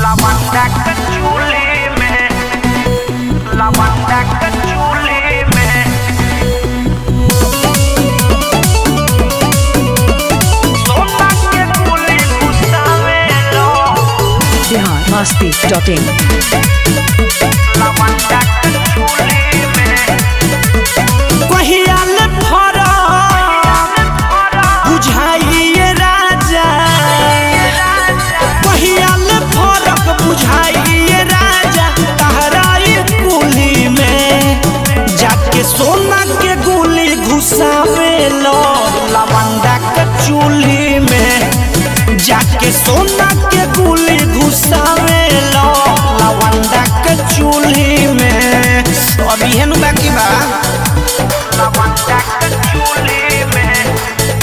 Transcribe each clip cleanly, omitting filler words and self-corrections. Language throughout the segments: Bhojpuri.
लवंडा के चूल्हे में, लवंडा के चूल्हे में सोना के गोली घुसावे लो। biharmasti.in लवंडा के चूल्हे में कहियाल फरा बुझाइए राजा, कहियाल फरक बुझाइए राजा तहराई कुली में जाके सोना के गोली घुसावे लो। लवंडा के चूल्ही में जाके सोना के गोली घुसावे लो। लवंडा के चूल्ही में अभी है बाकी बा। लवंडा के चूल्हे में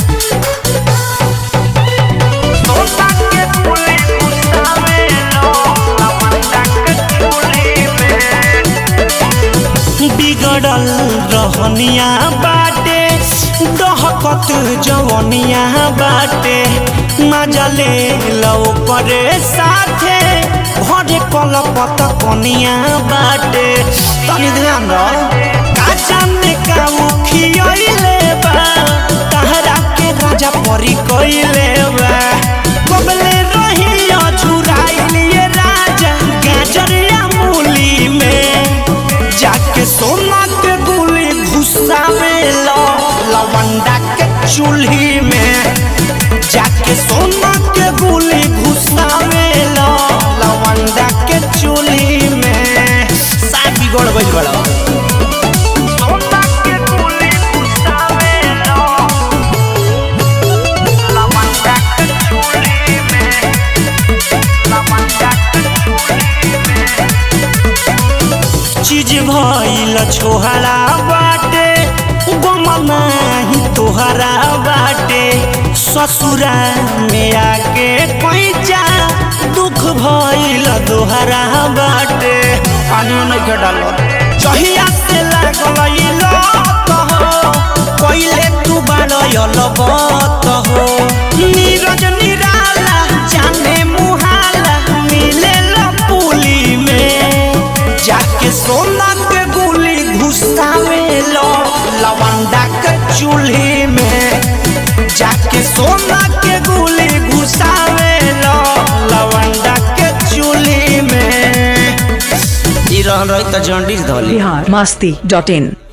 सोना के गोली घुसावे लो। लवंडा के चूल्हे में बिगड़ल रहनिया बाटे डहकत जवनिया बाटे मजा ले लो करे साथे भरे कलपत कनिया बाटे। तनी ध्यान का जाने का उखियले बा तहरा के राजा परी कइले बा। कबले रहिया झुराइलिए राजा गाजरिया मूली में जाके सोना के गोली घुसावे लो। लवंडा के चूल्ही में जाके सोना के गोली घुसावे लो। लवंडा के चूल्ही में सा बिगड़ गइल बड़ा। सोना के गोली घुसावे लो। लवंडा के चूल्हे में, लवंडा के चूल्हे में चीज भइल छोहरा बाटे गमना ही तोहरा बाटे। ससुरा में आके पैचा दुख भइल दोहरा बाटे। पानी नहीं के डालो चहिया से लागल कहो पहिले तू बाड़ल बत हो। नीरज निराला जाने मुहाला मिले पुली में जाके सोना के गोली घुसावे लो। लवंडा के चूल्ही में जाके सोना के गोली घुसावे लो। लवंडा के चूल्ही में ई रही तो जॉन्डिस धोली। biharmasti.in